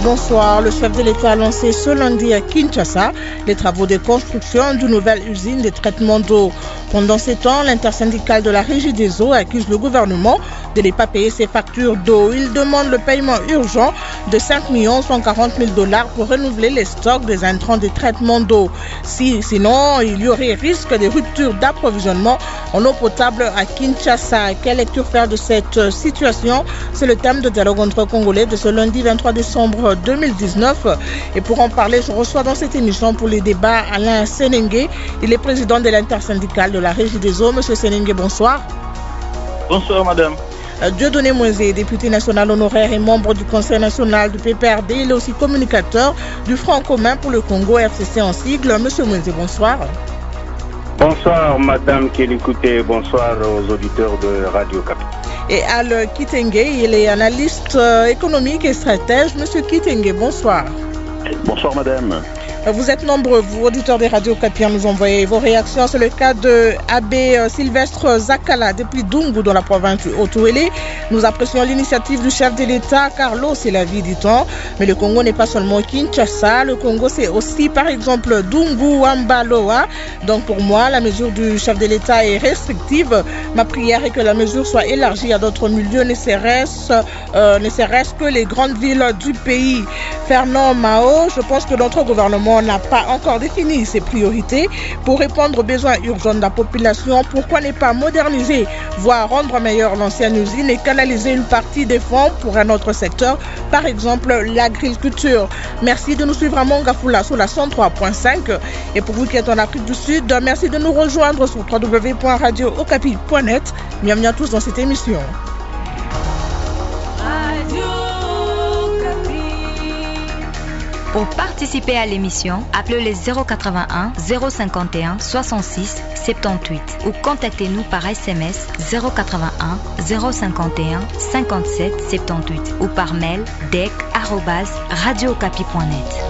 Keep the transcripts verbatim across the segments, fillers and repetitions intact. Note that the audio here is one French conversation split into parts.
Bonsoir. Le chef de l'État a lancé ce lundi à Kinshasa les travaux de construction d'une nouvelle usine de traitement d'eau. Pendant ces temps, l'intersyndicale de la Régie des eaux accuse le gouvernement de ne pas payer ses factures d'eau. Il demande le paiement urgent de cinq millions cent quarante mille dollars pour renouveler les stocks des intrants de traitement d'eau. Si, sinon, il y aurait risque de rupture d'approvisionnement en eau potable à Kinshasa. Quelle lecture faire de cette situation? C'est le thème de dialogue entre Congolais de ce lundi vingt-trois décembre deux mille dix-neuf. Et pour en parler, je reçois dans cette émission pour les débats Alain Senenge. Il est président de l'intersyndicale de la Régie des eaux. Monsieur Senenge, bonsoir. Bonsoir, madame. Dieudonné Moïse, député national honoraire et membre du Conseil national du P P R D, il est aussi communicateur du Front commun pour le Congo, F C C en sigle. Monsieur Moïse, bonsoir. Bonsoir, madame qui l'écoutez. Bonsoir aux auditeurs de Radio Cap. Et Al Kitenge, il est analyste économique et stratège. Monsieur Kitenge, bonsoir. Bonsoir, madame. Vous êtes nombreux, vous, auditeurs des radios Capi, à nous envoyer vos réactions. C'est le cas de Abbé Sylvestre Zakala, depuis Dungu, dans la province du Haut-Ouélé. Nous apprécions l'initiative du chef de l'État, Carlos, c'est la vie, dit-on. Mais le Congo n'est pas seulement Kinshasa. Le Congo, c'est aussi, par exemple, Dungu, Wambaloa. Donc, pour moi, la mesure du chef de l'État est restrictive. Ma prière est que la mesure soit élargie à d'autres milieux, ne serait-ce euh, ne serait-ce que les grandes villes du pays. Fernand Mao, je pense que notre gouvernement n'a pas encore défini ses priorités pour répondre aux besoins urgents de la population. Pourquoi ne pas moderniser, voire rendre meilleure l'ancienne usine et canaliser une partie des fonds pour un autre secteur, par exemple l'agriculture. Merci de nous suivre à Mongafula sur la cent trois point cinq. Et pour vous qui êtes en Afrique du Sud, merci de nous rejoindre sur w w w point radio okapi point net. Bienvenue à tous dans cette émission. Pour participer à l'émission, appelez le zéro quatre-vingt-un zéro cinquante et un soixante-six soixante-dix-huit ou contactez-nous par S M S zéro quatre-vingt-un zéro cinquante et un cinquante-sept soixante-dix-huit ou par mail d e c arobase radio okapi point net.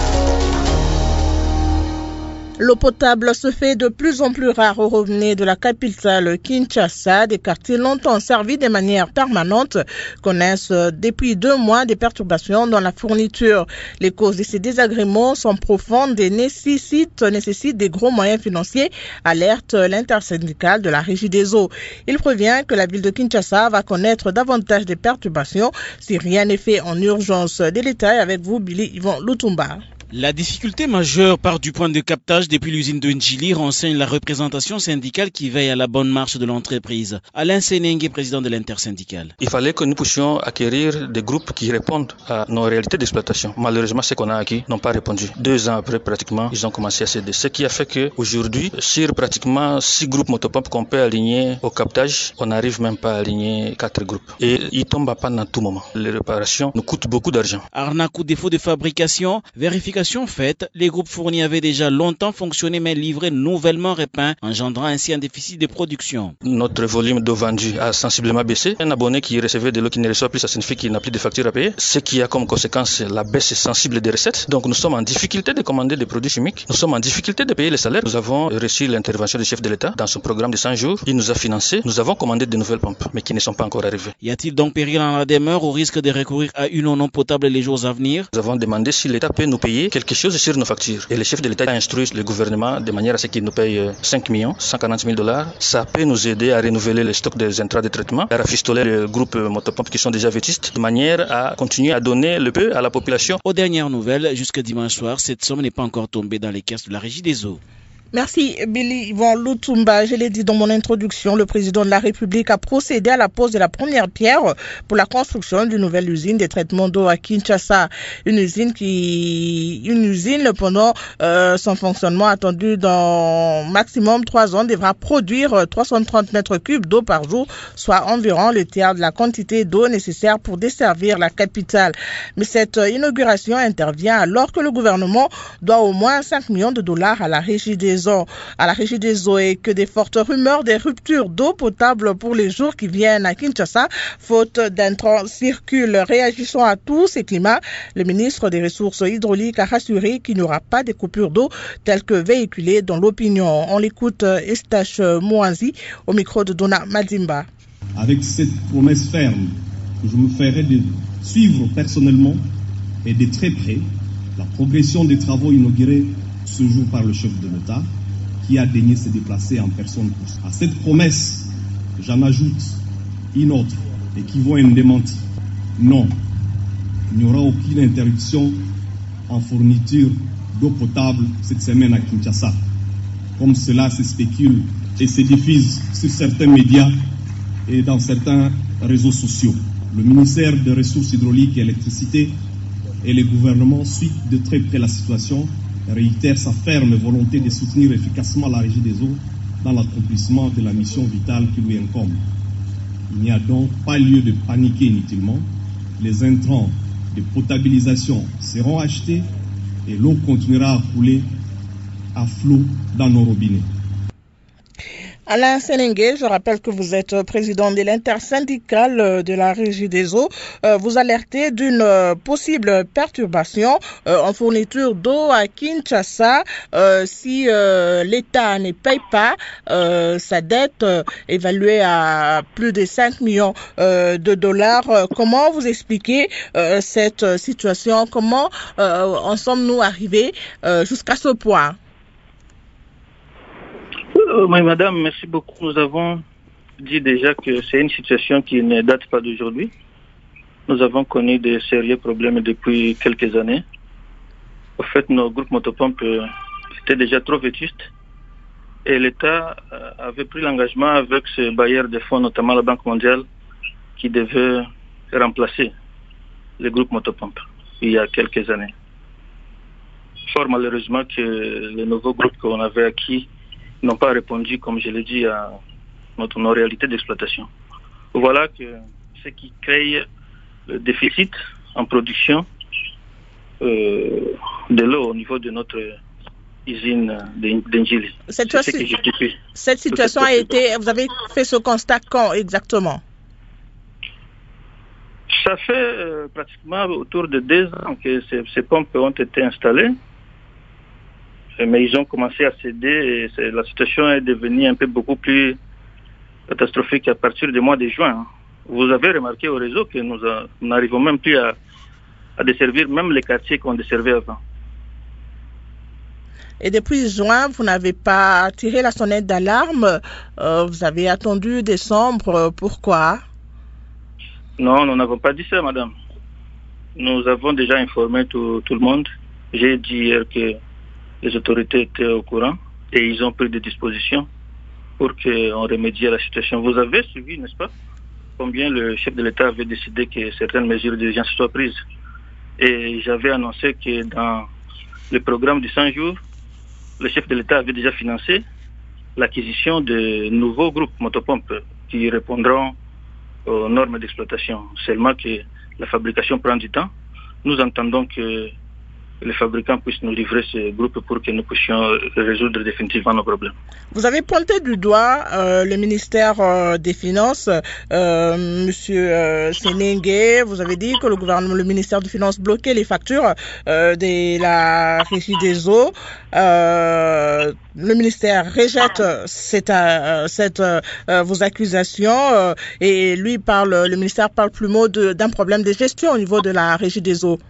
L'eau potable se fait de plus en plus rare au revenus de la capitale Kinshasa. Des quartiers longtemps servis de manière permanente connaissent depuis deux mois des perturbations dans la fourniture. Les causes de ces désagréments sont profondes et nécessitent, nécessitent des gros moyens financiers, alerte l'intersyndicale de la Régie des eaux. Il prévient que la ville de Kinshasa va connaître davantage de perturbations si rien n'est fait en urgence. Des détails avec vous, Billy Yvon Lutumba. La difficulté majeure part du point de captage depuis l'usine de Njili, renseigne la représentation syndicale qui veille à la bonne marche de l'entreprise. Alain Senenge, président de l'intersyndicale. Il fallait que nous puissions acquérir des groupes qui répondent à nos réalités d'exploitation. Malheureusement, ce qu'on a acquis n'ont pas répondu. Deux ans après, pratiquement, ils ont commencé à céder. Ce qui a fait qu'aujourd'hui, sur pratiquement six groupes motopompes qu'on peut aligner au captage, on n'arrive même pas à aligner quatre groupes. Et ils tombent à panne à tout moment. Les réparations nous coûtent beaucoup d'argent. Arnaque ou défaut de fabrication, vérification faite, les groupes fournis avaient déjà longtemps fonctionné mais livrés nouvellement repeints, engendrant ainsi un déficit de production. Notre volume d'eau vendue a sensiblement baissé. Un abonné qui recevait de l'eau qui ne reçoit plus, ça signifie qu'il n'a plus de facture à payer. Ce qui a comme conséquence la baisse sensible des recettes. Donc nous sommes en difficulté de commander des produits chimiques. Nous sommes en difficulté de payer les salaires. Nous avons reçu l'intervention du chef de l'État dans son programme de cent jours. Il nous a financé. Nous avons commandé de nouvelles pompes, mais qui ne sont pas encore arrivées. Y a-t-il donc péril en la demeure au risque de recourir à une eau non potable les jours à venir? Nous avons demandé si l'État peut nous payer quelque chose sur nos factures. Et le chef de l'État a instruit le gouvernement de manière à ce qu'il nous paye cinq millions cent quarante mille dollars. Ça peut nous aider à renouveler le stock des intrants de traitement, à rafistoler les groupes motopompes qui sont déjà vétustes, de manière à continuer à donner le peu à la population. Aux dernières nouvelles, jusqu'à dimanche soir, cette somme n'est pas encore tombée dans les caisses de la Régie des eaux. Merci Billy Yvon Lutumba. Je l'ai dit dans mon introduction, le président de la République a procédé à la pose de la première pierre pour la construction d'une nouvelle usine de traitement d'eau à Kinshasa. Une usine qui, une usine pendant euh, son fonctionnement attendu dans maximum trois ans devra produire trois cent trente mètres cubes d'eau par jour, soit environ le tiers de la quantité d'eau nécessaire pour desservir la capitale. Mais cette inauguration intervient alors que le gouvernement doit au moins cinq millions de dollars à la Régie des à la Régie des eaux et que des fortes rumeurs des ruptures d'eau potable pour les jours qui viennent à Kinshasa, faute d'intrants circulent. Réagissons à tous ces climats. Le ministre des Ressources hydrauliques a rassuré qu'il n'y aura pas de coupures d'eau telles que véhiculées dans l'opinion. On l'écoute Estache Mouanzi au micro de Dona Madimba. Avec cette promesse ferme que je me ferai de suivre personnellement et de très près la progression des travaux inaugurés ce jour par le chef de l'État, qui a daigné se déplacer en personne. À cette promesse, j'en ajoute une autre et qui vaut un démenti. Non, il n'y aura aucune interruption en fourniture d'eau potable cette semaine à Kinshasa, comme cela se spécule et se diffuse sur certains médias et dans certains réseaux sociaux. Le ministère des Ressources hydrauliques et électricité et le gouvernement suivent de très près la situation et réitèrent sa ferme volonté de soutenir efficacement la Régie des eaux dans l'accomplissement de la mission vitale qui lui incombe. Il n'y a donc pas lieu de paniquer inutilement. Les intrants de potabilisation seront achetés et l'eau continuera à couler à flot dans nos robinets. Alain Senengue, je rappelle que vous êtes président de l'intersyndicale de la Régie des eaux. Vous alertez d'une possible perturbation en fourniture d'eau à Kinshasa si l'État ne paye pas sa dette évaluée à plus de cinq millions de dollars. Comment vous expliquez cette situation? Comment en sommes-nous arrivés jusqu'à ce point? Oui, madame, merci beaucoup. Nous avons dit déjà que c'est une situation qui ne date pas d'aujourd'hui. Nous avons connu de sérieux problèmes depuis quelques années. En fait, nos groupes motopompes étaient déjà trop vétustes et l'État avait pris l'engagement avec ce bailleur de fonds, notamment la Banque mondiale, qui devait remplacer les groupes motopompes il y a quelques années. Fort malheureusement que les nouveaux groupes qu'on avait acquis n'ont pas répondu, comme je l'ai dit, à notre, nos réalités d'exploitation. Voilà que ce qui crée le déficit en production euh, de l'eau au niveau de notre usine d'Indjili. Cette, cette situation a été, vous avez fait ce constat quand exactement? Ça fait euh, pratiquement autour de deux ans que ces, ces pompes ont été installées. Mais ils ont commencé à céder et la situation est devenue un peu beaucoup plus catastrophique à partir du mois de juin. Vous avez remarqué au réseau que nous n'arrivons même plus à, à desservir même les quartiers qu'on desservait avant. Et depuis juin, vous n'avez pas tiré la sonnette d'alarme, euh, vous avez attendu décembre, pourquoi? Non, nous n'avons pas dit ça, madame. Nous avons déjà informé tout, tout le monde. J'ai dit hier que les autorités étaient au courant et ils ont pris des dispositions pour qu'on remédie à la situation. Vous avez suivi, n'est-ce pas, combien le chef de l'État avait décidé que certaines mesures d'urgence soient prises. Et j'avais annoncé que dans le programme du cent jours, le chef de l'État avait déjà financé l'acquisition de nouveaux groupes motopompes qui répondront aux normes d'exploitation. Seulement que la fabrication prend du temps. Nous entendons que les fabricants puissent nous livrer ces groupes pour que nous puissions résoudre définitivement nos problèmes. Vous avez pointé du doigt euh, le ministère euh, des Finances, euh, Monsieur euh, Senengue. Vous avez dit que le gouvernement, le ministère des Finances bloquait les factures euh, de la Régie des eaux. Euh, le ministère rejette cette, euh, cette, euh, vos accusations euh, et lui parle, le ministère parle plus mot de, d'un problème de gestion au niveau de la Régie des eaux.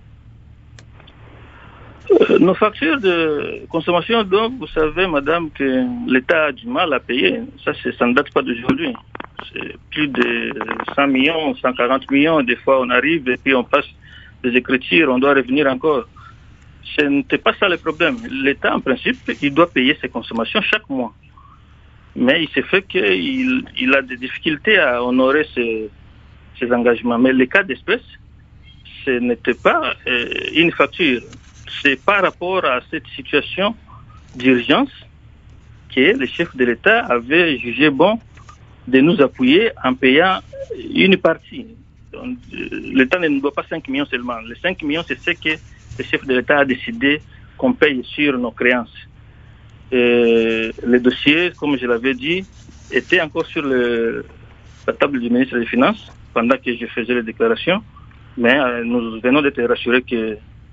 Euh, nos factures de consommation d'eau, vous savez, madame, que l'État a du mal à payer. Ça, ça ne date pas d'aujourd'hui. C'est plus de cent millions, cent quarante millions. Des fois, on arrive et puis on passe des écritures, on doit revenir encore. Ce n'était pas ça le problème. L'État, en principe, il doit payer ses consommations chaque mois. Mais il s'est fait qu'il il a des difficultés à honorer ses, ses engagements. Mais le cas d'espèce, ce n'était pas euh, une facture. C'est par rapport à cette situation d'urgence que le chef de l'État avait jugé bon de nous appuyer en payant une partie. L'État ne nous doit pas cinq millions seulement. Les cinq millions, c'est ce que le chef de l'État a décidé qu'on paye sur nos créances. Et le dossier, comme je l'avais dit, était encore sur le, la table du ministre des Finances pendant que je faisais les déclarations. Mais euh, nous venons d'être rassurés que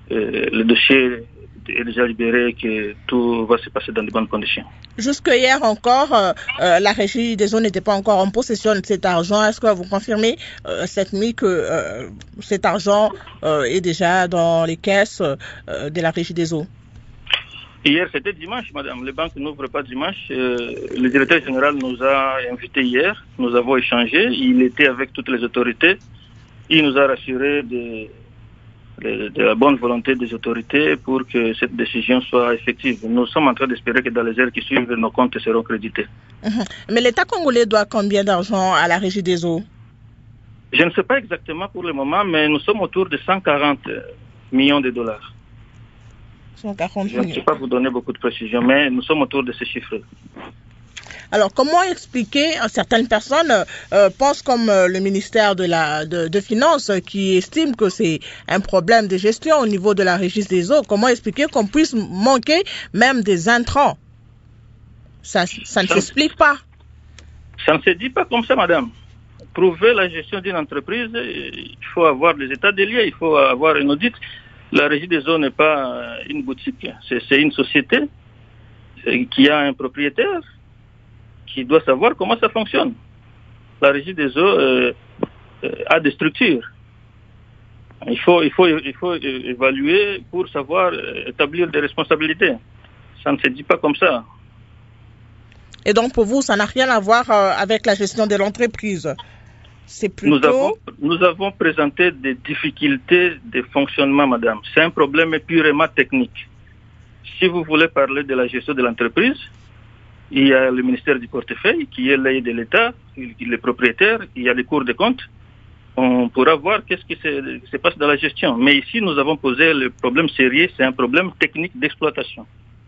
euh, le dossier est déjà libéré et que tout va se passer dans de bonnes conditions. Jusque hier encore, euh, euh, la régie des eaux n'était pas encore en possession de cet argent. Est-ce que vous confirmez euh, cette nuit que euh, cet argent euh, est déjà dans les caisses euh, de la régie des eaux? Hier, c'était dimanche, madame. Les banques n'ouvrent pas dimanche. Euh, le directeur général nous a invités hier. Nous avons échangé. Il était avec toutes les autorités. Il nous a rassuré de, de, de la bonne volonté des autorités pour que cette décision soit effective. Nous sommes en train d'espérer que dans les heures qui suivent, nos comptes seront crédités. Mmh. Mais l'État congolais doit combien d'argent à la régie des eaux? Je ne sais pas exactement pour le moment, mais nous sommes autour de cent quarante millions de dollars. cent quarante Je ne sais pas vous donner beaucoup de précisions, mais nous sommes autour de ces chiffres. Alors, comment expliquer, certaines personnes euh, pensent comme euh, le ministère de la de, de Finances qui estime que c'est un problème de gestion au niveau de la régie des eaux. Comment expliquer qu'on puisse manquer même des intrants? Ça, ça ne ça s'explique pas. Ça ne se dit pas comme ça, madame. Prouver la gestion d'une entreprise, il faut avoir les états des lieux, il faut avoir un audit. La régie des eaux n'est pas une boutique, c'est une société qui a un propriétaire qui doit savoir comment ça fonctionne. La régie des eaux euh, euh, a des structures. Il faut, il faut, il faut évaluer pour savoir établir des responsabilités. Ça ne se dit pas comme ça. Et donc pour vous, ça n'a rien à voir euh, avec la gestion de l'entreprise? C'est plutôt... Nous avons, nous avons présenté des difficultés de fonctionnement, madame. C'est un problème purement technique. Si vous voulez parler de la gestion de l'entreprise, il y a le ministère du portefeuille qui est l'œil de l'État, les propriétaires, il y a les cours de compte. On pourra voir qu'est-ce qui se, se passe dans la gestion. Mais ici, nous avons posé le problème sérieux, c'est un problème technique d'exploitation.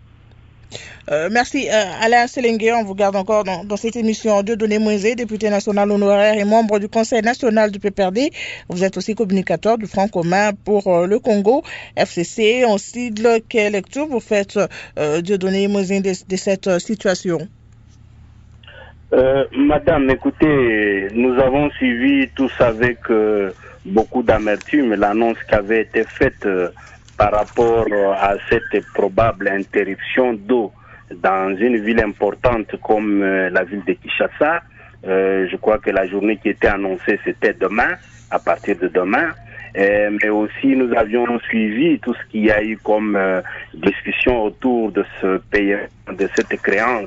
Euh, merci euh, Alain Selengue, on vous garde encore dans, dans cette émission. Dieudonné Moïse, député national honoraire et membre du Conseil national du P P R D. Vous êtes aussi communicateur du Front commun pour euh, le Congo, F C C. On sigle, quelle lecture vous faites, euh, Dieudonné Moïse, de, de cette euh, situation? euh, Madame, écoutez, nous avons suivi tous avec euh, beaucoup d'amertume l'annonce qui avait été faite euh, par rapport à cette probable interruption d'eau dans une ville importante comme euh, la ville de Kinshasa. Euh, je crois que la journée qui était annoncée, c'était demain, à partir de demain. Euh, mais aussi, nous avions suivi tout ce qu'il y a eu comme euh, discussion autour de ce paiement, de cette créance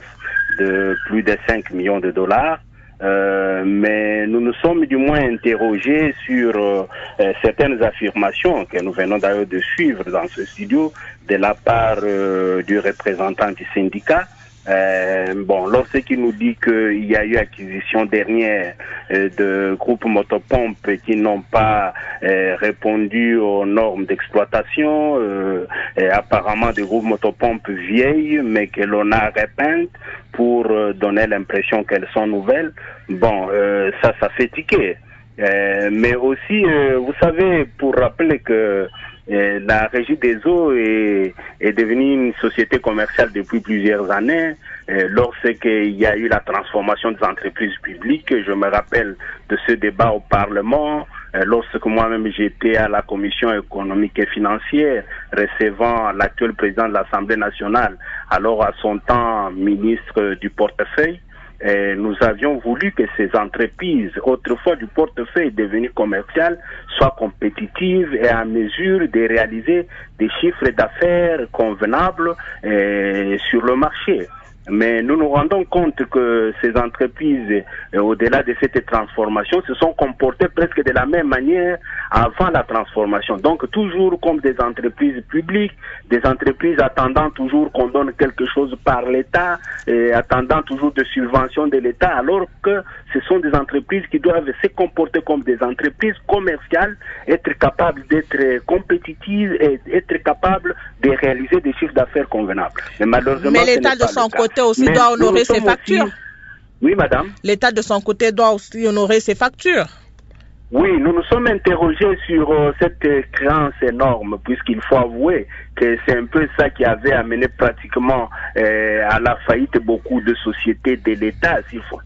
de plus de cinq millions de dollars. Euh, mais nous nous sommes du moins interrogés sur euh, euh, certaines affirmations que nous venons d'ailleurs de suivre dans ce studio de la part euh, du représentant du syndicat. Euh, bon, lorsqu'il nous dit qu'il y a eu acquisition dernière euh, de groupes motopompes qui n'ont pas euh, répondu aux normes d'exploitation, euh, et apparemment des groupes motopompes vieilles, mais que l'on a repeintes pour euh, donner l'impression qu'elles sont nouvelles, bon, euh, ça, ça fait tiquer. Euh, mais aussi, euh, vous savez, pour rappeler que euh, la Régie des eaux est, est devenue une société commerciale depuis plusieurs années. Euh, lorsqu'il y a eu la transformation des entreprises publiques, je me rappelle de ce débat au Parlement, euh, lorsque moi-même j'étais à la Commission économique et financière, recevant l'actuel président de l'Assemblée nationale, alors à son temps ministre du portefeuille. Et nous avions voulu que ces entreprises, autrefois du portefeuille devenu commercial, soient compétitives et à mesure de réaliser des chiffres d'affaires convenables eh, sur le marché. Mais nous nous rendons compte que ces entreprises, euh, au-delà de cette transformation, se sont comportées presque de la même manière avant la transformation. Donc toujours comme des entreprises publiques, des entreprises attendant toujours qu'on donne quelque chose par l'État, et attendant toujours de subventions de l'État, alors que ce sont des entreprises qui doivent se comporter comme des entreprises commerciales, être capables d'être compétitives et être capables de réaliser des chiffres d'affaires convenables. Mais malheureusement, Mais l'État de son côté aussi Mais doit honorer ses factures. Aussi... Oui, madame. L'État de son côté doit aussi honorer ses factures. Oui, nous nous sommes interrogés sur euh, cette créance énorme, puisqu'il faut avouer que c'est un peu ça qui avait amené pratiquement euh, à la faillite beaucoup de sociétés de l'État, s'il faut.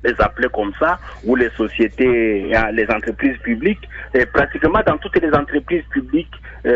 les appeler comme ça, ou les sociétés, les entreprises publiques. Et pratiquement dans toutes les entreprises publiques,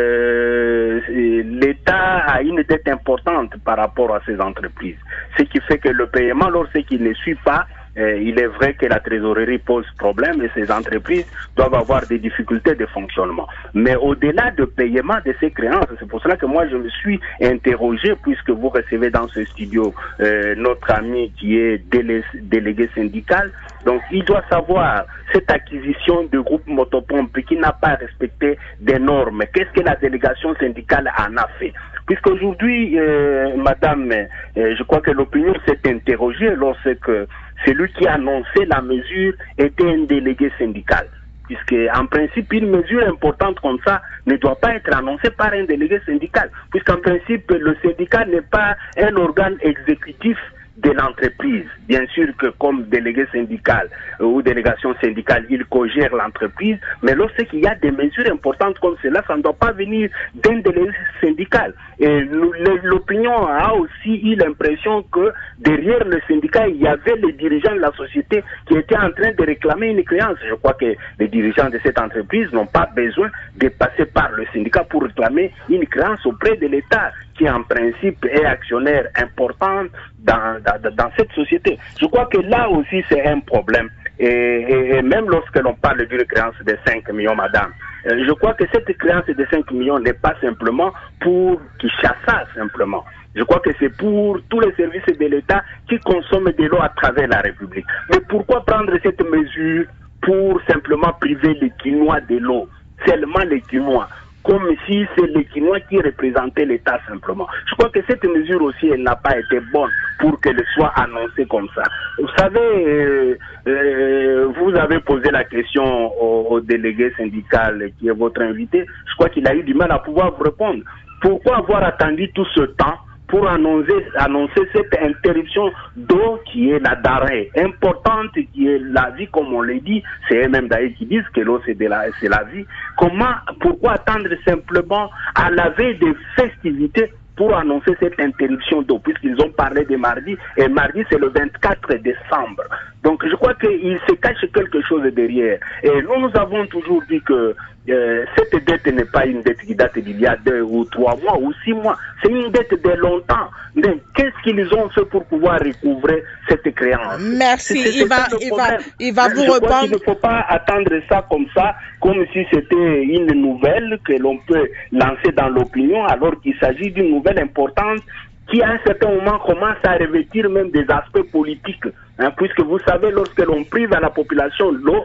euh, l'État a une dette importante par rapport à ces entreprises. Ce qui fait que le paiement, lorsqu'il ne suit pas, Euh, il est vrai que la trésorerie pose problème et ces entreprises doivent avoir des difficultés de fonctionnement. Mais au-delà de paiement de ces créances, c'est pour cela que moi je me suis interrogé, puisque vous recevez dans ce studio euh, notre ami qui est délé délégué syndical. Donc il doit savoir cette acquisition de groupe Motopompe qui n'a pas respecté des normes. Qu'est-ce que la délégation syndicale en a fait? Puisqu'aujourd'hui, euh, madame, euh, je crois que l'opinion s'est interrogée lorsque celui qui a annoncé la mesure était un délégué syndical. Puisque, en principe, une mesure importante comme ça ne doit pas être annoncée par un délégué syndical. Puisqu'en principe, le syndicat n'est pas un organe exécutif de l'entreprise. Bien sûr que comme délégué syndical euh, ou délégation syndicale, il cogère l'entreprise, mais lorsqu'il y a des mesures importantes comme cela, ça ne doit pas venir d'un délégué syndical. Et l'opinion a aussi eu l'impression que derrière le syndicat, il y avait les dirigeants de la société qui étaient en train de réclamer une créance. Je crois que les dirigeants de cette entreprise n'ont pas besoin de passer par le syndicat pour réclamer une créance auprès de l'État, qui en principe est actionnaire important dans, dans, dans cette société. Je crois que là aussi c'est un problème. Et, et, et même lorsque l'on parle d'une créance de cinq millions, madame, euh, je crois que cette créance de cinq millions n'est pas simplement pour Kinshasa simplement. Je crois que c'est pour tous les services de l'État qui consomment de l'eau à travers la République. Mais pourquoi prendre cette mesure pour simplement priver les Quinois de l'eau? Seulement les Quinois. Comme si c'est les Quinois qui représentaient l'État simplement. Je crois que cette mesure aussi, elle n'a pas été bonne pour qu'elle soit annoncée comme ça. Vous savez, euh, euh, vous avez posé la question au, au délégué syndical qui est votre invité. Je crois qu'il a eu du mal à pouvoir vous répondre. Pourquoi avoir attendu tout ce temps pour annoncer, annoncer cette interruption d'eau qui est la denrée importante, qui est la vie, comme on l'a dit, c'est eux-mêmes d'ailleurs qui disent que l'eau c'est de la, c'est la vie. Comment, pourquoi attendre simplement à la veille des festivités pour annoncer cette interruption d'eau, puisqu'ils ont parlé de mardi, et mardi c'est le vingt-quatre décembre. Donc je crois qu'il se cache quelque chose derrière. Et nous, nous avons toujours dit que euh, cette dette n'est pas une dette qui date d'il y a deux ou trois mois ou six mois. C'est une dette de longtemps. Mais qu'est-ce qu'ils ont fait pour pouvoir recouvrer cette créance? Merci. C'est, c'est il, va, il, va, il va vous je répondre. Crois qu'il ne faut pas attendre ça comme ça, comme si c'était une nouvelle que l'on peut lancer dans l'opinion, alors qu'il s'agit d'une nouvelle importante qui à un certain moment commence à revêtir même des aspects politiques. Hein, puisque vous savez, lorsque l'on prive à la population l'eau,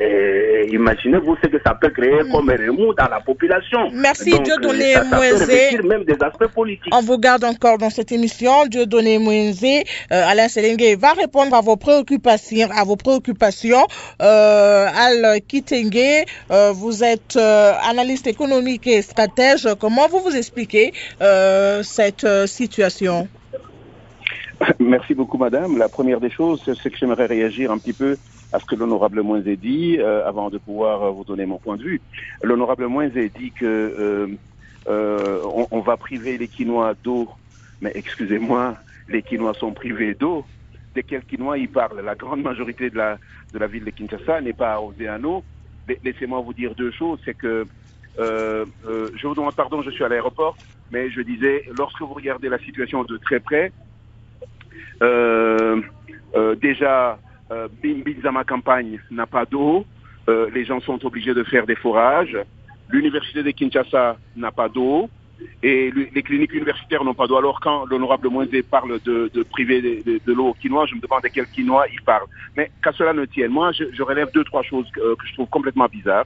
eh, imaginez-vous ce que ça peut créer mmh. comme remous dans la population. Merci, Donc, Dieudonné ça, ça peut revêtir même des aspects politiques. On vous garde encore dans cette émission. Dieudonné Mouenzé, euh, Alain Selengue va répondre à vos préoccupations. À vos préoccupations. Euh, Al Kitenge, euh, vous êtes euh, analyste économique et stratège. Comment vous vous expliquez euh, cette euh, situation? Merci beaucoup, madame. La première des choses, c'est que j'aimerais réagir un petit peu à ce que l'honorable Mouenzé dit, euh, avant de pouvoir euh, vous donner mon point de vue. L'honorable Mouenzé dit que euh, euh, on, on va priver les Quinois d'eau, mais excusez-moi, les Quinois sont privés d'eau. De quel Quinois il parle? La grande majorité de la, de la ville de Kinshasa n'est pas arrosée en eau. Laissez-moi vous dire deux choses, c'est que euh, euh, je vous demande pardon, je suis à l'aéroport, mais je disais, lorsque vous regardez la situation de très près, euh, euh, déjà, Euh, Bimbizama campagne n'a pas d'eau, euh, les gens sont obligés de faire des forages, l'université de Kinshasa n'a pas d'eau, et les cliniques universitaires n'ont pas d'eau. Alors quand l'honorable Mouenzé parle de, de priver de, de, de l'eau aux Quinois, je me demande de quel Quinois il parle. Mais qu'à cela ne tienne, moi je, je relève deux, trois choses que, que je trouve complètement bizarres.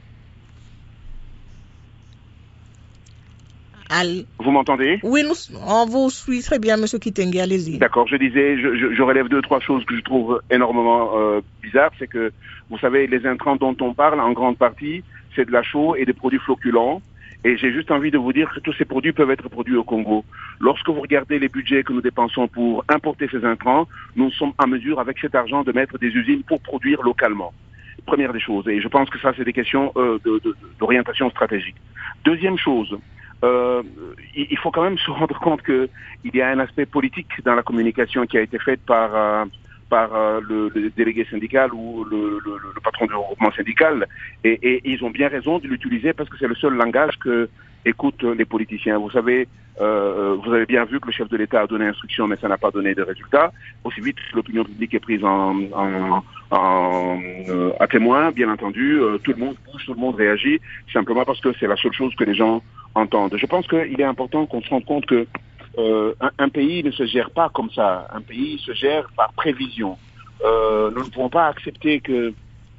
Allez. Vous m'entendez? Oui, nous, on vous suit très bien, monsieur Kitenge, allez-y. D'accord, je disais, je, je, je relève deux, trois choses que je trouve énormément euh, bizarres. C'est que, vous savez, les intrants dont on parle, en grande partie, c'est de la chaux et des produits floculents. Et j'ai juste envie de vous dire que tous ces produits peuvent être produits au Congo. Lorsque vous regardez les budgets que nous dépensons pour importer ces intrants, nous sommes en mesure, avec cet argent, de mettre des usines pour produire localement. Première des choses. Et je pense que ça, c'est des questions euh, de, de, d'orientation stratégique. Deuxième chose, Euh, il faut quand même se rendre compte que il y a un aspect politique dans la communication qui a été faite par euh, par euh, le, le délégué syndical ou le, le, le patron du regroupement syndical. Et, et ils ont bien raison de l'utiliser parce que c'est le seul langage que écoutent les politiciens. Vous savez, euh, vous avez bien vu que le chef de l'État a donné instruction, mais ça n'a pas donné de résultat. Aussi vite, l'opinion publique est prise en, en, en euh, à témoin, bien entendu. Euh, tout le monde bouge, tout le monde réagit, simplement parce que c'est la seule chose que les gens entendent. Je pense qu'il est important qu'on se rende compte que euh, un, un pays ne se gère pas comme ça. Un pays se gère par prévision. Euh, nous ne pouvons pas accepter que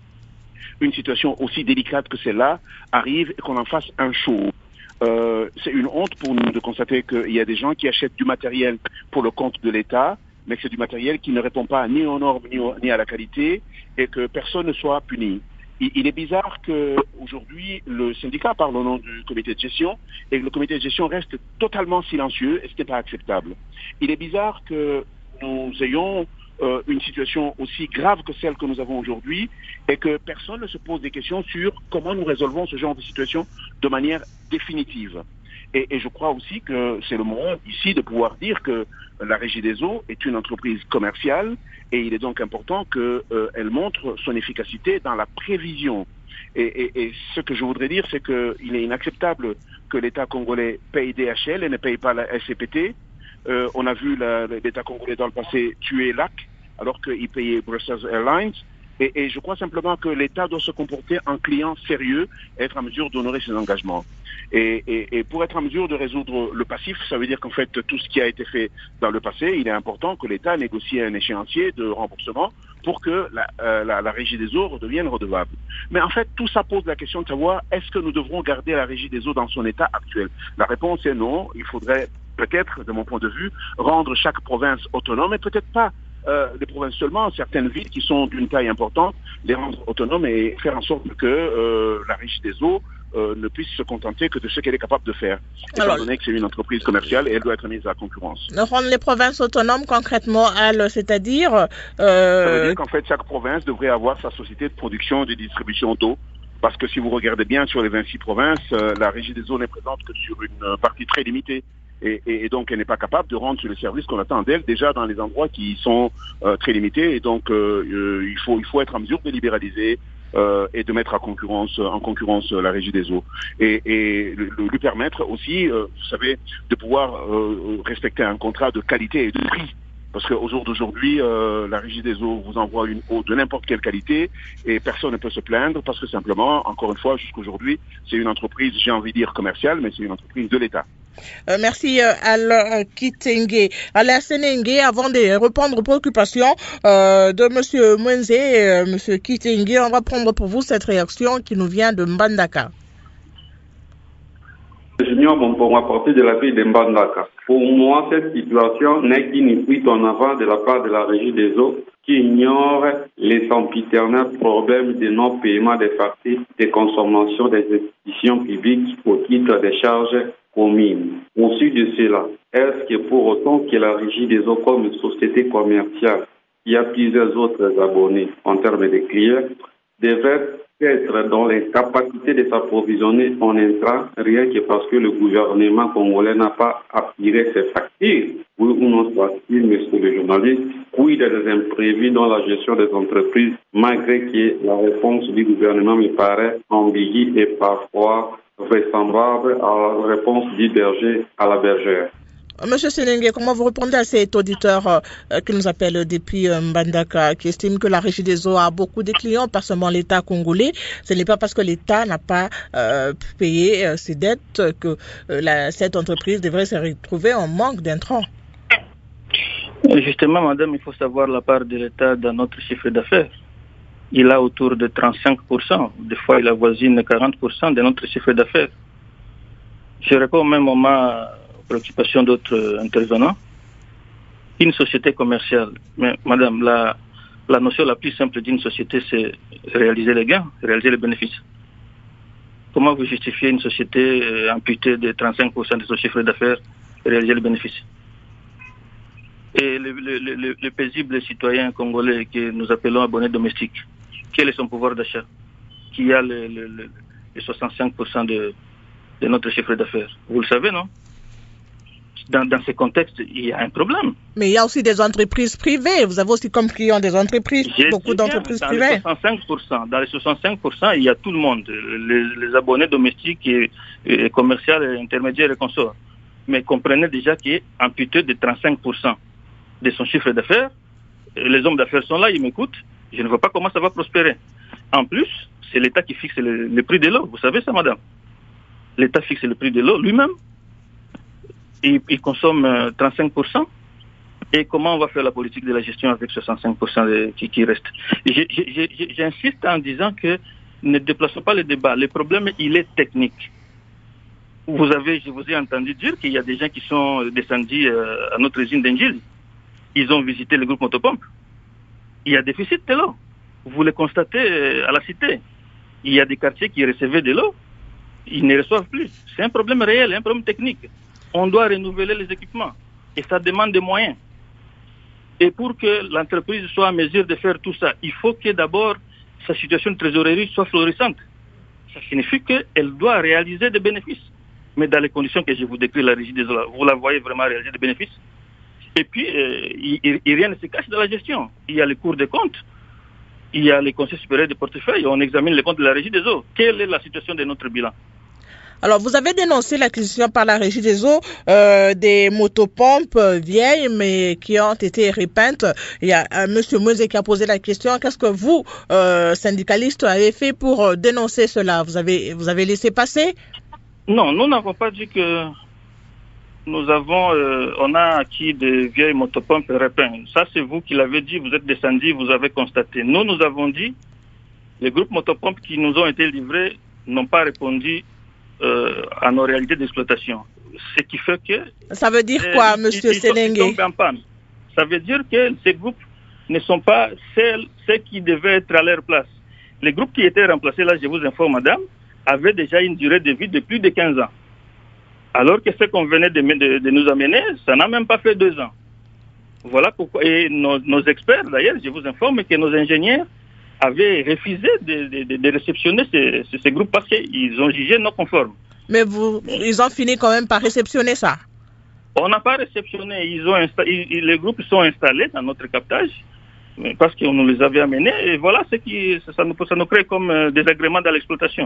une situation aussi délicate que celle-là arrive et qu'on en fasse un show. Euh, c'est une honte pour nous de constater qu'il y a des gens qui achètent du matériel pour le compte de l'État, mais que c'est du matériel qui ne répond pas ni aux normes ni, au, ni à la qualité, et que personne ne soit puni. Il, il est bizarre qu'aujourd'hui, le syndicat parle au nom du comité de gestion, et que le comité de gestion reste totalement silencieux, et ce n'est pas acceptable. Il est bizarre que nous ayons euh, une situation aussi grave que celle que nous avons aujourd'hui, et que personne ne se pose des questions sur comment nous résolvons ce genre de situation de manière définitive. Et, et je crois aussi que c'est le moment ici de pouvoir dire que la Régie des eaux est une entreprise commerciale et il est donc important qu'elle euh, montre son efficacité dans la prévision. Et, et, et ce que je voudrais dire, c'est qu'il est inacceptable que l'État congolais paye D H L et ne paye pas la S C P T. Euh, on a vu la, l'État congolais dans le passé tuer L A C alors qu'il payait Brussels Airlines. Et, et je crois simplement que l'État doit se comporter en client sérieux et être en mesure d'honorer ses engagements. Et, et, et pour être en mesure de résoudre le passif, ça veut dire qu'en fait, tout ce qui a été fait dans le passé, il est important que l'État négocie un échéancier de remboursement pour que la, euh, la, la Régie des eaux redevienne redevable. Mais en fait, tout ça pose la question de savoir est-ce que nous devrons garder la Régie des eaux dans son état actuel? La réponse est non. Il faudrait peut-être, de mon point de vue, rendre chaque province autonome, et peut-être pas Euh, les provinces seulement, certaines villes qui sont d'une taille importante, les rendre autonomes et faire en sorte que euh, la Régie des eaux euh, ne puisse se contenter que de ce qu'elle est capable de faire. Étant Alors, donné que c'est une entreprise commerciale et elle doit être mise à la concurrence. Rendre les provinces autonomes concrètement, Al, c'est-à-dire euh... Ça veut dire qu'en fait, chaque province devrait avoir sa société de production et de distribution d'eau. Parce que si vous regardez bien sur les vingt-six provinces, euh, la Régie des eaux n'est présente que sur une euh, partie très limitée. Et, et, et donc, elle n'est pas capable de rendre sur les services qu'on attend d'elle, déjà dans les endroits qui sont euh, très limités. Et donc, euh, euh, il faut, il faut être en mesure de libéraliser euh, et de mettre en concurrence, en concurrence la Régie des eaux. Et, et le, lui permettre aussi, euh, vous savez, de pouvoir euh, respecter un contrat de qualité et de prix. Parce qu'au jour d'aujourd'hui, euh, la Régie des eaux vous envoie une eau de n'importe quelle qualité et personne ne peut se plaindre parce que simplement, encore une fois, jusqu'aujourd'hui, c'est une entreprise, j'ai envie de dire commerciale, mais c'est une entreprise de l'État. Euh, merci euh, Al Kitenge. Alain Senenge, avant de répondre aux préoccupations euh, de Monsieur Mwenze et euh, Monsieur Kitenge, on va prendre pour vous cette réaction qui nous vient de Mbandaka. Junior Bompon, à partir de la ville de Mbandaka. Pour moi, cette situation n'est qu'une fuite en avant de la part de la Régie des eaux qui ignore les sempiternels problèmes de non-paiement des factures de consommation des institutions publiques au titre des charges communes. Au-dessus de cela, est-ce que pour autant que la Régie des eaux comme une société commerciale qui a plusieurs autres abonnés en termes de clients devrait être dans les capacités de s'approvisionner en intrants, rien que parce que le gouvernement congolais n'a pas appuyé ses factures. Oui ou non soit-il, monsieur le journaliste, quid des imprévus dans la gestion des entreprises, malgré que la réponse du gouvernement me paraît ambiguë et parfois vraisemblable à la réponse du berger à la bergère. Monsieur Senenge, comment vous répondez à cet auditeur euh, qui nous appelle depuis euh, Mbandaka, qui estime que la Régie des eaux a beaucoup de clients, pas seulement l'État congolais. Ce n'est pas parce que l'État n'a pas euh, payé euh, ses dettes que euh, la, cette entreprise devrait se retrouver en manque d'intrants. Justement, madame, il faut savoir la part de l'État dans notre chiffre d'affaires. Il a autour de trente-cinq pour cent. Des fois, il avoisine quarante pour cent de notre chiffre d'affaires. Je réponds au même moment préoccupation d'autres intervenants. Une société commerciale, mais madame, la, la notion la plus simple d'une société, c'est réaliser les gains, réaliser les bénéfices. Comment vous justifiez une société amputée de trente-cinq pour cent de son chiffre d'affaires et réaliser les bénéfices? Et le, le, le, le paisible citoyen congolais que nous appelons abonné domestique, quel est son pouvoir d'achat? Qui a le, le, le, les soixante-cinq pour cent de, de notre chiffre d'affaires? Vous le savez, non? dans, dans ce contexte, il y a un problème. Mais il y a aussi des entreprises privées. Vous avez aussi comme clients des entreprises, J'ai beaucoup d'entreprises dans privées. Les soixante-cinq pour cent, dans les soixante-cinq pour cent, il y a tout le monde, les, les abonnés domestiques et, et commerciaux, et intermédiaires et consorts. Mais comprenez déjà qu'il est amputé de trente-cinq pour cent de son chiffre d'affaires. Les hommes d'affaires sont là, ils m'écoutent. Je ne vois pas comment ça va prospérer. En plus, c'est l'État qui fixe le, le prix de l'eau. Vous savez ça, madame? L'État fixe le prix de l'eau lui-même. Il, il consomme euh, trente-cinq pour cent. Et comment on va faire la politique de la gestion avec soixante-cinq pour cent de, qui, qui reste? J'insiste en disant que ne déplaçons pas le débat. Le problème, il est technique. Vous avez, je vous ai entendu dire qu'il y a des gens qui sont descendus euh, à notre usine d'Engil. Ils ont visité le groupe Motopompe. Il y a déficit de l'eau. Vous le constatez euh, à la cité. Il y a des quartiers qui recevaient de l'eau. Ils ne reçoivent plus. C'est un problème réel, un problème technique. On doit renouveler les équipements. Et ça demande des moyens. Et pour que l'entreprise soit en mesure de faire tout ça, il faut que d'abord sa situation de trésorerie soit florissante. Ça signifie qu'elle doit réaliser des bénéfices. Mais dans les conditions que je vous décris, la régie des eaux, vous la voyez vraiment réaliser des bénéfices. Et puis, euh, il, il, rien ne se cache dans la gestion. Il y a les cours des comptes, il y a les conseils supérieurs de portefeuille, on examine les comptes de la régie des eaux. Quelle est la situation de notre bilan? Alors, vous avez dénoncé l'acquisition par la Régie des eaux euh, des motopompes euh, vieilles, mais qui ont été repeintes. Il y a euh, M. Mouzé qui a posé la question. Qu'est-ce que vous, euh, syndicalistes, avez fait pour euh, dénoncer cela? Vous avez, vous avez laissé passer? Non, nous n'avons pas dit que nous avons, euh, on a acquis des vieilles motopompes repeintes. Ça, c'est vous qui l'avez dit. Vous êtes descendu, vous avez constaté. Nous, nous avons dit, les groupes motopompes qui nous ont été livrés n'ont pas répondu Euh, à nos réalités d'exploitation. Ce qui fait que... Ça veut dire quoi, euh, monsieur Senengue? Ça veut dire que ces groupes ne sont pas celles, ceux qui devaient être à leur place. Les groupes qui étaient remplacés, là, je vous informe, madame, avaient déjà une durée de vie de plus de quinze ans. Alors que ce qu'on venait de, de, de nous amener, ça n'a même pas fait deux ans. Voilà pourquoi... Et nos, nos experts, d'ailleurs, je vous informe que nos ingénieurs avaient refusé de, de, de, de réceptionner ces, ces, ces groupes parce qu'ils ont jugé non conformes. Mais vous, ils ont fini quand même par réceptionner ça? On n'a pas réceptionné. Ils ont insta... ils, les groupes sont installés dans notre captage parce qu'on nous les avait amenés. Et voilà ce qui ça nous, ça nous crée comme désagrément dans l'exploitation.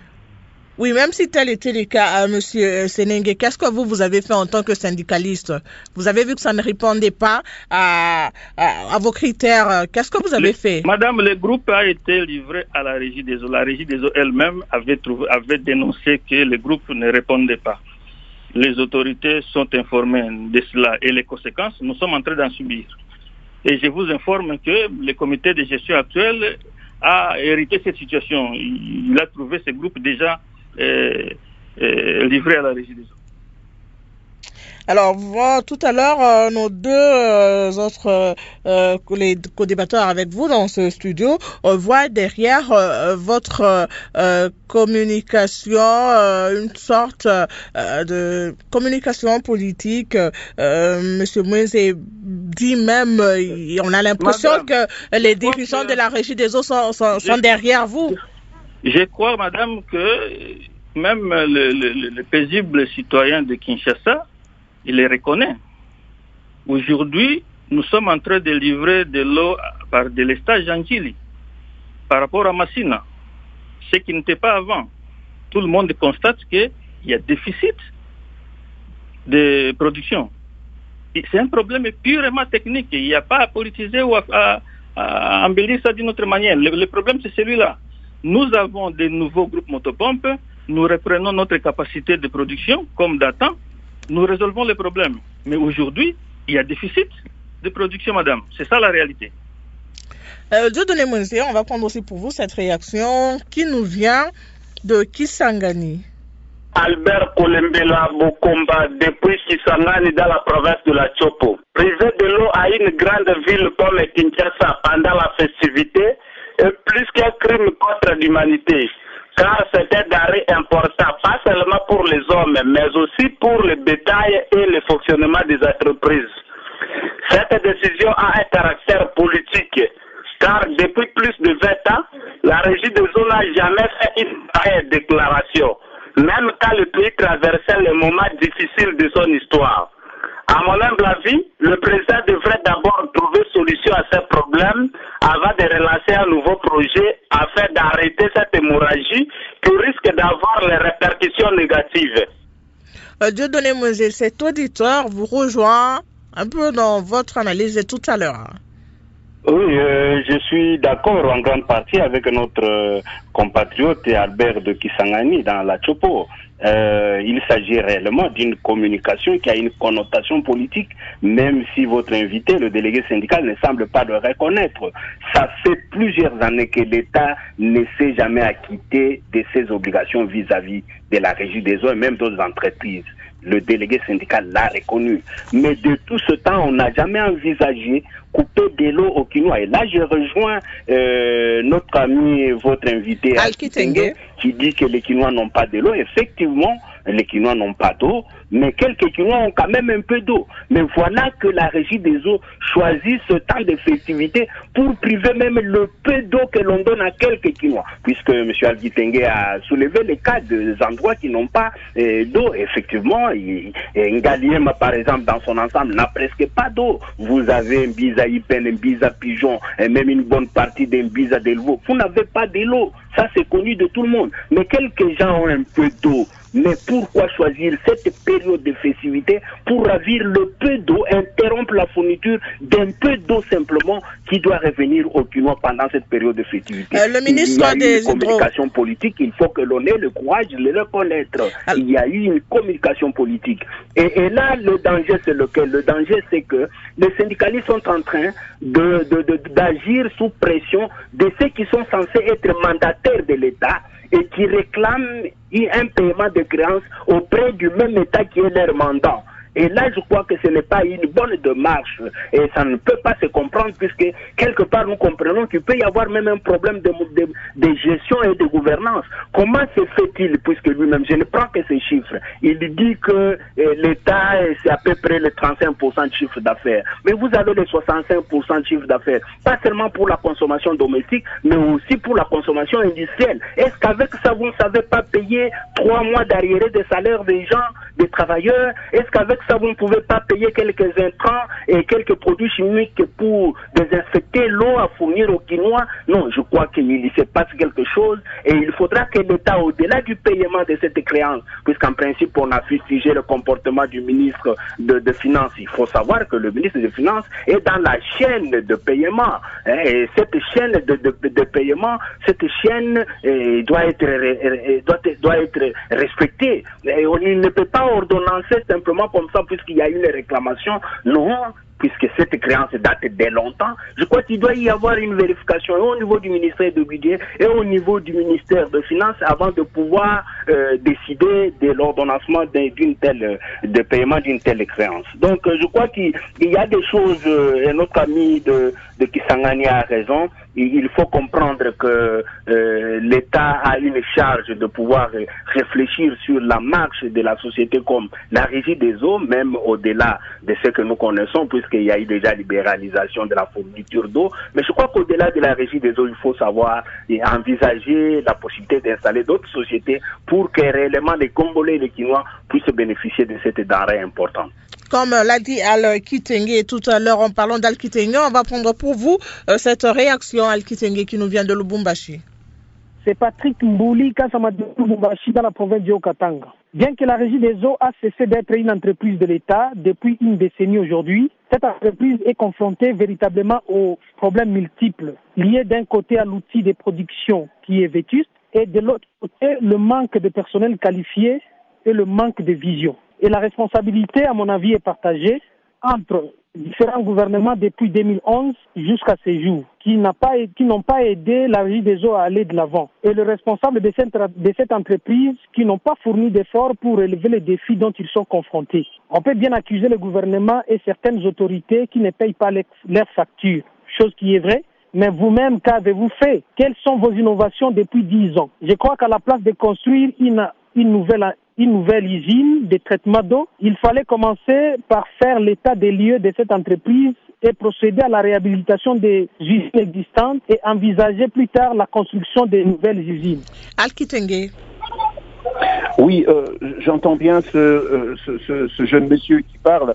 Oui, même si tel était le cas, euh, monsieur Senengue, qu'est-ce que vous, vous avez fait en tant que syndicaliste? Vous avez vu que ça ne répondait pas à, à, à vos critères. Qu'est-ce que vous avez le, fait? Madame, le groupe a été livré à la Régie des eaux. La Régie des eaux elle-même avait, trouvé, avait dénoncé que le groupe ne répondait pas. Les autorités sont informées de cela et les conséquences, nous sommes en train d'en subir. Et je vous informe que le comité de gestion actuel a hérité cette situation. Il a trouvé ce groupe déjà Euh, euh, livré à la Régie des eaux. Alors, voilà, tout à l'heure, euh, nos deux euh, autres euh, les co-débatteurs avec vous dans ce studio on voit derrière euh, votre euh, communication euh, une sorte euh, de communication politique. Euh, Monsieur Mouzé dit même, euh, on a l'impression Madame, que les dirigeants que... de la Régie des eaux sont, sont, sont derrière vous. Je crois, madame, que même le, le, le paisible citoyen de Kinshasa, il les reconnaît. Aujourd'hui, nous sommes en train de livrer de l'eau par délestage Angili, par rapport à Massina, ce qui n'était pas avant. Tout le monde constate qu'il y a déficit de production. C'est un problème purement technique. Il n'y a pas à politiser ou à, à, à embellir ça d'une autre manière. Le, le problème, c'est celui-là. Nous avons de nouveaux groupes motopompes, nous reprenons notre capacité de production comme datant, nous résolvons les problèmes. Mais aujourd'hui, il y a déficit de production, madame. C'est ça la réalité. Euh, Dieudonné Mouzé, on va prendre aussi pour vous cette réaction qui nous vient de Kisangani. Albert Kolembela Bokomba, depuis Kisangani dans la province de la Chopo. Privé de l'eau à une grande ville comme Kinshasa pendant la festivité, est plus qu'un crime contre l'humanité, car c'est un denrée important, pas seulement pour les hommes, mais aussi pour le bétail et le fonctionnement des entreprises. Cette décision a un caractère politique, car depuis plus de vingt ans, la Régie des eaux n'a jamais fait une pareille déclaration, même quand le pays traversait les moments difficiles de son histoire. À mon humble avis, le président devrait d'abord trouver solution à ces problèmes avant de relancer un nouveau projet afin d'arrêter cette hémorragie qui risque d'avoir les répercussions négatives. Euh, Dieudonné Mosé, cet auditeur vous rejoint un peu dans votre analyse de tout à l'heure. Oui, euh, je suis d'accord en grande partie avec notre euh, compatriote Albert de Kisangani dans la Chopo. Euh, il s'agit réellement d'une communication qui a une connotation politique, même si votre invité, le délégué syndical, ne semble pas le reconnaître. Ça fait plusieurs années que l'État ne s'est jamais acquitté de ses obligations vis-à-vis de la Régie des eaux et même d'autres entreprises. Le délégué syndical l'a reconnu. Mais de tout ce temps, on n'a jamais envisagé couper de l'eau au Quinois. Et là, je rejoins euh, notre ami, votre invité, Al Kitenge, qui dit que les Quinois n'ont pas de l'eau. Effectivement, les Quinois n'ont pas d'eau, mais quelques Quinois ont quand même un peu d'eau. Mais voilà que la Régie des eaux choisit ce temps de festivité pour priver même le peu d'eau que l'on donne à quelques Quinois. Puisque M. Al Kitenge a soulevé les cas des endroits qui n'ont pas euh, d'eau. Effectivement, il, Ngaliema, par exemple, dans son ensemble, n'a presque pas d'eau. Vous avez un Biza Ipen, un Biza Pigeon, et même une bonne partie d'un Biza Delvaux. Vous n'avez pas de l'eau. Ça, c'est connu de tout le monde. Mais quelques gens ont un peu d'eau. Mais pourquoi choisir cette période de festivité pour ravir le peu d'eau, interrompre la fourniture d'un peu d'eau simplement qui doit revenir au Quinois pendant cette période de festivité? euh, Le ministre Il y a des eu une communication hydro... politique, il faut que l'on ait le courage de le reconnaître. Alors... Il y a eu une communication politique. Et, et là, le danger, c'est lequel? Le danger, c'est que les syndicalistes sont en train de, de, de, d'agir sous pression de ceux qui sont censés être mandataires de l'État et qui réclament un paiement de créances auprès du même État qui est leur mandat. Et là, je crois que ce n'est pas une bonne démarche et ça ne peut pas se comprendre puisque quelque part nous comprenons qu'il peut y avoir même un problème de, de, de gestion et de gouvernance. Comment se fait-il, puisque lui-même, je ne prends que ces chiffres, il dit que eh, l'État c'est à peu près le trente-cinq pour cent de chiffre d'affaires, mais vous avez le soixante-cinq pour cent de chiffre d'affaires, pas seulement pour la consommation domestique, mais aussi pour la consommation industrielle. Est-ce qu'avec ça, vous ne savez pas payer trois mois d'arriérés de salaire des gens, des travailleurs? Est-ce qu'avec ça, vous ne pouvez pas payer quelques intrants et quelques produits chimiques pour désinfecter l'eau à fournir aux Quinois? Non, je crois qu'il se passe quelque chose et il faudra que l'État, au-delà du paiement de cette créance, puisqu'en principe, on a fustigé le comportement du ministre de, de Finances, il faut savoir que le ministre des Finances est dans la chaîne de paiement. Hein, et cette chaîne de, de, de paiement, cette chaîne eh, doit, être, eh, doit, doit être respectée. Et on ne peut pas ordonnancer simplement comme ça puisqu'il y a une réclamation. Non, puisque cette créance date de longtemps, je crois qu'il doit y avoir une vérification au niveau du ministère du Budget et au niveau du ministère de Finances avant de pouvoir euh, décider de l'ordonnancement d'une telle, de paiement d'une telle créance. Donc euh, je crois qu'il y a des choses, euh, et notre ami de, de Kisangani a raison, il faut comprendre que euh, l'État a une charge de pouvoir réfléchir sur la marche de la société comme la Régie des eaux, même au-delà de ce que nous connaissons, puisqu'il y a eu déjà libéralisation de la fourniture d'eau. Mais je crois qu'au-delà de la Régie des eaux, il faut savoir et envisager la possibilité d'installer d'autres sociétés pour que réellement les Congolais et les Quinois puissent bénéficier de cette denrée importante. Comme l'a dit Al Kitenge tout à l'heure en parlant d'Al Kitenge, on va prendre pour vous euh, cette réaction Al Kitenge qui nous vient de Lubumbashi. C'est Patrick Mbouli, Kasama de Lubumbashi dans la province du Haut-Katanga. Bien que la Régie des eaux a cessé d'être une entreprise de l'État depuis une décennie aujourd'hui, cette entreprise est confrontée véritablement aux problèmes multiples liés d'un côté à l'outil de production qui est vétuste et de l'autre côté le manque de personnel qualifié et le manque de vision. Et la responsabilité, à mon avis, est partagée entre différents gouvernements depuis deux mille onze jusqu'à ces jours, qui, n'a pas, qui n'ont pas aidé la Régie des eaux à aller de l'avant. Et le responsable de cette, de cette entreprise qui n'ont pas fourni d'efforts pour relever les défis dont ils sont confrontés. On peut bien accuser le gouvernement et certaines autorités qui ne payent pas les, leurs factures, chose qui est vraie. Mais vous-même, qu'avez-vous fait? Quelles sont vos innovations depuis dix ans? Je crois qu'à la place de construire une, une nouvelle une nouvelle usine de traitement d'eau, il fallait commencer par faire l'état des lieux de cette entreprise et procéder à la réhabilitation des usines existantes et envisager plus tard la construction de nouvelles usines. Al Kitenge. Oui, euh, j'entends bien ce, euh, ce, ce, ce jeune monsieur qui parle.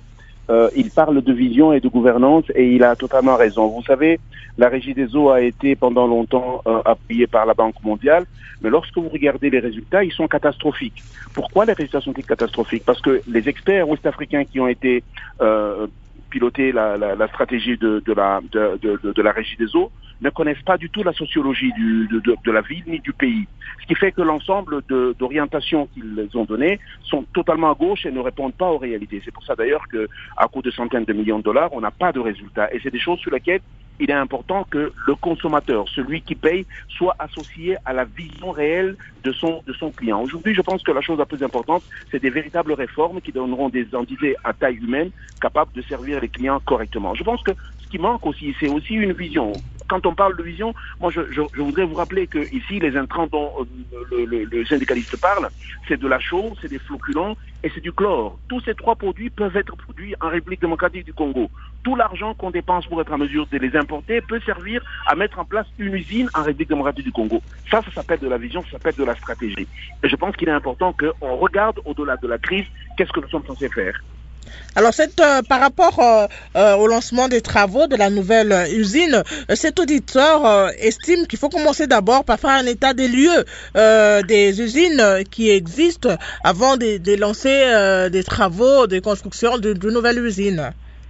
euh, il parle de vision et de gouvernance et il a totalement raison. Vous savez, la Régie des eaux a été pendant longtemps euh, appuyée par la Banque mondiale, mais lorsque vous regardez les résultats, ils sont catastrophiques. Pourquoi les résultats sont-ils catastrophiques? Parce que les experts ouest-africains qui ont été euh, piloter la, la, la stratégie de, de, la, de, de, de la Régie des eaux ne connaissent pas du tout la sociologie du, de, de, de la ville ni du pays. Ce qui fait que l'ensemble d'orientations qu'ils ont données sont totalement à gauche et ne répondent pas aux réalités. C'est pour ça d'ailleurs qu'à coût de centaines de millions de dollars, on n'a pas de résultats. Et c'est des choses sur lesquelles il est important que le consommateur, celui qui paye, soit associé à la vision réelle de son, de son client. Aujourd'hui, je pense que la chose la plus importante, c'est des véritables réformes qui donneront des entités à taille humaine capables de servir les clients correctement. Je pense que ce qui manque aussi, c'est aussi une vision. Quand on parle de vision, moi je, je, je voudrais vous rappeler que ici les intrants dont le, le, le syndicaliste parle, c'est de la chaux, c'est des flocculants et c'est du chlore. Tous ces trois produits peuvent être produits en République démocratique du Congo. Tout l'argent qu'on dépense pour être en mesure de les importer peut servir à mettre en place une usine en République démocratique du Congo. Ça, ça s'appelle de la vision, ça s'appelle de la stratégie. Et je pense qu'il est important qu'on regarde au-delà de la crise, qu'est-ce que nous sommes censés faire. Alors, cette, euh, par rapport euh, euh, au lancement des travaux de la nouvelle euh, usine, euh, cet auditeur euh, estime qu'il faut commencer d'abord par faire un état des lieux euh, des usines qui existent avant de, de lancer euh, des travaux de construction d'une de nouvelle usine.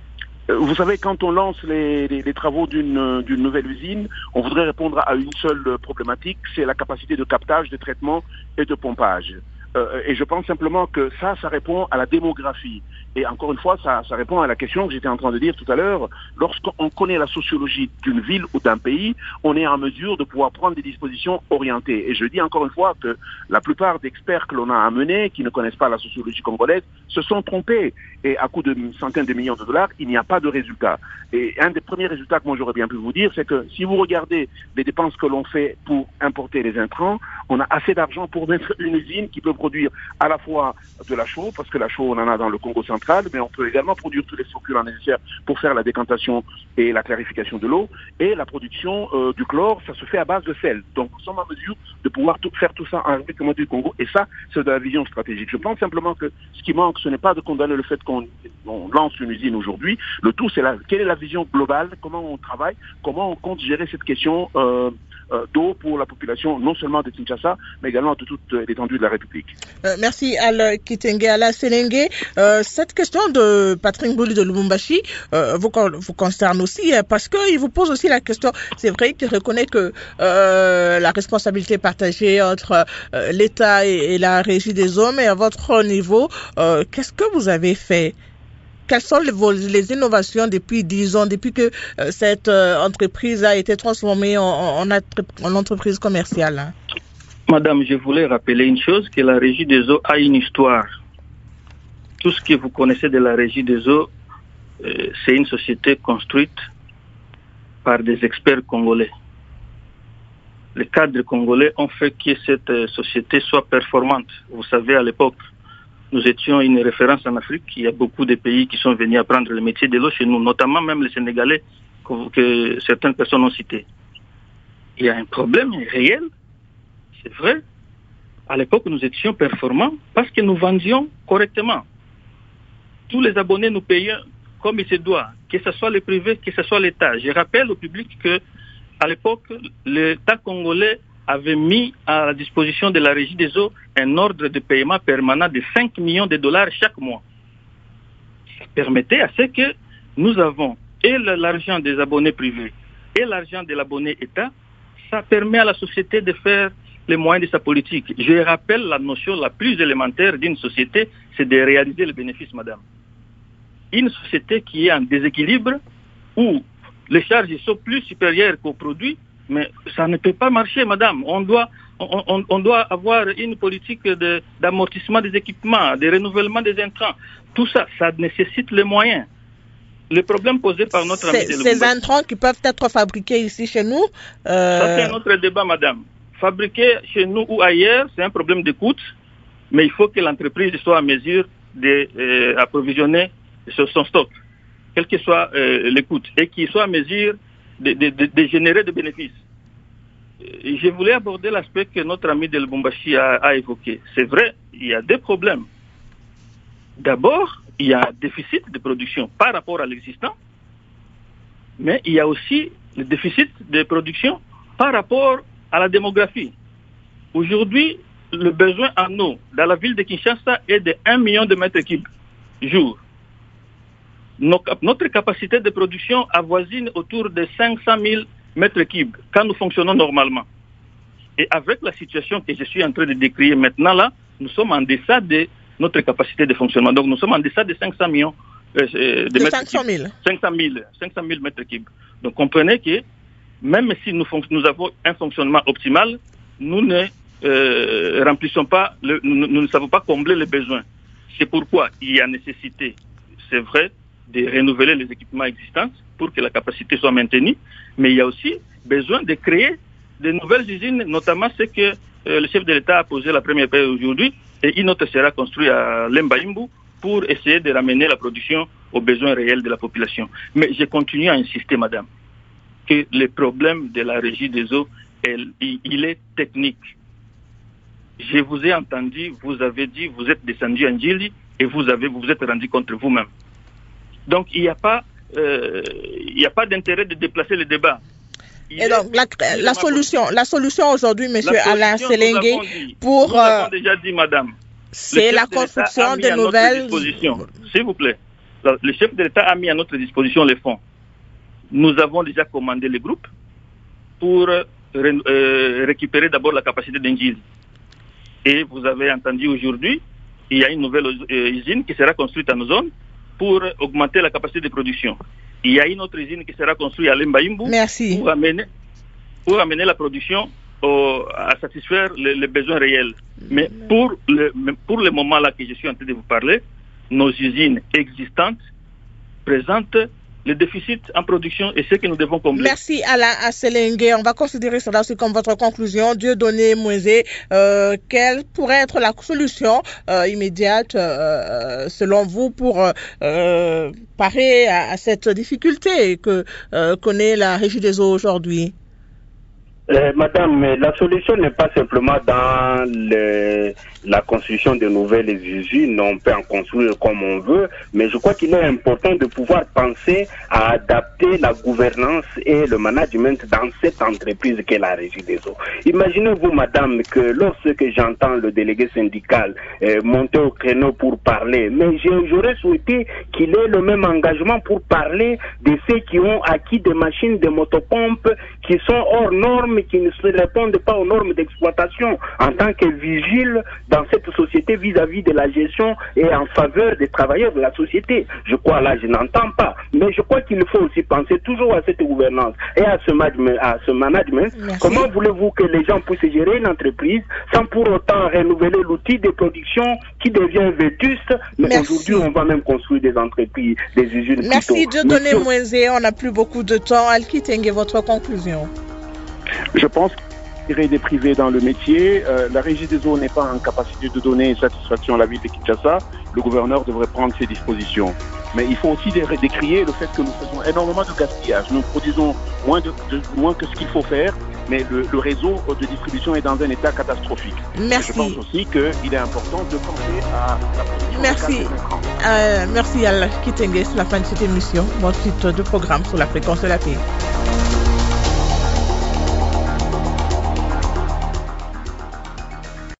Vous savez, quand on lance les, les, les travaux d'une d'une nouvelle usine, on voudrait répondre à une seule problématique, c'est la capacité de captage, de traitement et de pompage. Euh, et je pense simplement que ça, ça répond à la démographie. Et encore une fois, ça, ça répond à la question que j'étais en train de dire tout à l'heure. Lorsqu'on connaît la sociologie d'une ville ou d'un pays, on est en mesure de pouvoir prendre des dispositions orientées. Et je dis encore une fois que la plupart d'experts que l'on a amenés, qui ne connaissent pas la sociologie congolaise, se sont trompés. Et à coût de centaines de millions de dollars, il n'y a pas de résultat. Et un des premiers résultats que moi j'aurais bien pu vous dire, c'est que si vous regardez les dépenses que l'on fait pour importer les intrants, on a assez d'argent pour mettre une usine qui peut produire à la fois de la chaux, parce que la chaux on en a dans le Congo central, mais on peut également produire tous les flocculants nécessaires pour faire la décantation et la clarification de l'eau, et la production euh, du chlore, ça se fait à base de sel. Donc nous sommes en mesure de pouvoir tout, faire tout ça en République démocratique du Congo, et ça, c'est de la vision stratégique. Je pense simplement que ce qui manque, ce n'est pas de condamner le fait qu'on on lance une usine aujourd'hui. Le tout, c'est la, quelle est la vision globale, comment on travaille, comment on compte gérer cette question euh, euh, d'eau pour la population, non seulement de Kinshasa, mais également de toute l'étendue de la République. Euh, merci Al Kitenge, Ala Senenge. Euh, cette question de Patrick Mbuli de Lubumbashi euh, vous, vous concerne aussi, parce qu'il vous pose aussi la question, c'est vrai qu'il reconnaît que euh, la responsabilité partagée entre euh, l'État et, et la Régie des eaux, mais à votre niveau, euh, qu'est-ce que vous avez fait? Quelles sont les, les innovations depuis dix ans, depuis que euh, cette euh, entreprise a été transformée en, en, en entreprise commerciale? Hein? Madame, je voulais rappeler une chose, que la Régie des eaux a une histoire. Tout ce que vous connaissez de la Régie des eaux, euh, c'est une société construite par des experts congolais. Les cadres congolais ont fait que cette euh, société soit performante. Vous savez, à l'époque, nous étions une référence en Afrique. Il y a beaucoup de pays qui sont venus apprendre le métier de l'eau chez nous, notamment même les Sénégalais que, que certaines personnes ont cités. Il y a un problème réel, c'est vrai. À l'époque, nous étions performants parce que nous vendions correctement. Tous les abonnés nous payaient comme il se doit, que ce soit le privé, que ce soit l'État. Je rappelle au public que à l'époque, l'État congolais avait mis à la disposition de la Régie des eaux un ordre de paiement permanent de cinq millions de dollars chaque mois. Ça permettait à ce que nous avons et l'argent des abonnés privés et l'argent de l'abonné État. Ça permet à la société de faire les moyens de sa politique. Je rappelle la notion la plus élémentaire d'une société, c'est de réaliser le bénéfice, madame. Une société qui est en déséquilibre, où les charges sont plus supérieures qu'aux produits, mais ça ne peut pas marcher, madame. On doit, on, on, on doit avoir une politique de, d'amortissement des équipements, de renouvellement des intrants. Tout ça, ça nécessite les moyens. Le problème posé par notre ami de Lubumbashi. Ces intrants qui peuvent être fabriqués ici chez nous euh... Ça, c'est un autre débat, madame. Fabriquer chez nous ou ailleurs, c'est un problème de coût, mais il faut que l'entreprise soit en mesure d'approvisionner euh, son stock, quel que soit euh, le coût, et qu'il soit en mesure de, de, de, de générer des bénéfices. Et je voulais aborder l'aspect que notre ami de Lubumbashi a, a évoqué. C'est vrai, il y a des problèmes. D'abord, il y a un déficit de production par rapport à l'existant, mais il y a aussi le déficit de production par rapport à la démographie. Aujourd'hui, le besoin en eau dans la ville de Kinshasa est de un million de mètres cubes jour. Notre capacité de production avoisine autour de cinq cent mille mètres cubes quand nous fonctionnons normalement. Et avec la situation que je suis en train de décrire maintenant là, nous sommes en deçà de notre capacité de fonctionnement. Donc nous sommes en deçà de cinq cents millions euh, de, de mètres cinq cent mille. cinq cent mille. cinq cent mille mètres cubes. Donc comprenez que même si nous, nous avons un fonctionnement optimal, nous ne euh, remplissons pas, le, nous, nous ne savons pas combler les besoins. C'est pourquoi il y a nécessité, c'est vrai, de renouveler les équipements existants pour que la capacité soit maintenue, mais il y a aussi besoin de créer de nouvelles usines, notamment ce que euh, le chef de l'État a posé la première pierre aujourd'hui, et une autre sera construite à Lembaïmbou pour essayer de ramener la production aux besoins réels de la population. Mais je continue à insister, madame, que le problème de la régie des eaux, elle, il est technique. Je vous ai entendu, vous avez dit, vous êtes descendu en Djili et vous avez, vous vous êtes rendu contre vous-même. Donc il n'y a pas, euh, il n'y a pas d'intérêt de déplacer le débat. Il et donc la, la solution, la solution aujourd'hui, Monsieur Alain Selengue, pour nous avons déjà dit, madame, c'est la construction de nouvelles. S'il vous plaît, le chef de l'État a mis à notre disposition les fonds. Nous avons déjà commandé les groupes pour euh, euh, récupérer d'abord la capacité d'Engil. Et vous avez entendu aujourd'hui, il y a une nouvelle euh, usine qui sera construite à nos zones pour augmenter la capacité de production. Il y a une autre usine qui sera construite à Lembaïmbou pour amener, pour amener la production au, à satisfaire les, les besoins réels. Mais pour le, pour le moment là que je suis en train de vous parler, nos usines existantes présentent le déficit en production et ce que nous devons combler. Merci Alain Selengue. On va considérer cela aussi comme votre conclusion. Dieudonné Moisé, euh, quelle pourrait être la solution euh, immédiate euh, selon vous pour euh, parer à, à cette difficulté que euh, connaît la Régie des eaux aujourd'hui? Euh, madame, la solution n'est pas simplement dans le, la construction de nouvelles usines, on peut en construire comme on veut, mais je crois qu'il est important de pouvoir penser à adapter la gouvernance et le management dans cette entreprise qu'est la Régie des eaux. Imaginez-vous, madame, que lorsque j'entends le délégué syndical euh, monter au créneau pour parler, mais j'aurais souhaité qu'il ait le même engagement pour parler de ceux qui ont acquis des machines de motopompes qui sont hors normes, mais qui ne se répondent pas aux normes d'exploitation en tant que vigile dans cette société vis-à-vis de la gestion et en faveur des travailleurs de la société. Je crois là, je n'entends pas. Mais je crois qu'il faut aussi penser toujours à cette gouvernance et à ce management. À ce management. Comment voulez-vous que les gens puissent gérer une entreprise sans pour autant renouveler l'outil de production qui devient vétuste? Mais aujourd'hui, on va même construire des entreprises, des usines. Merci de donner Moisé. On n'a plus beaucoup de temps. Alki Tengue, votre conclusion? Je pense qu'il y a des privés dans le métier. Euh, la Régie des eaux n'est pas en capacité de donner satisfaction à la ville de Kinshasa. Le gouverneur devrait prendre ses dispositions. Mais il faut aussi décrier le fait que nous faisons énormément de gaspillage. Nous produisons moins, de, de, moins que ce qu'il faut faire, mais le, le réseau de distribution est dans un état catastrophique. Merci. Je pense aussi qu'il est important de penser à la production. Merci. Euh, merci Al Kitenge, c'est la fin de cette émission. Bon titre de programme sur la fréquence de la paix.